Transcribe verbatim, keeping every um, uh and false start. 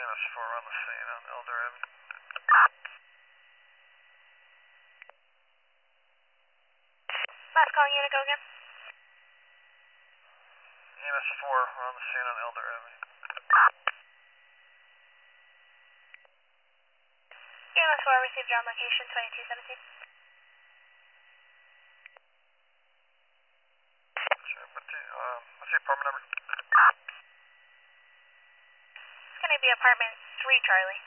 S four on the scene on Elder Avenue. Last calling unit, go again. E M S four, we're on the scene on Elder Avenue. E M S four received on location twenty-two seventeen. Sure, what's the, uh, what's the apartment number? It's going to be apartment three, Charlie.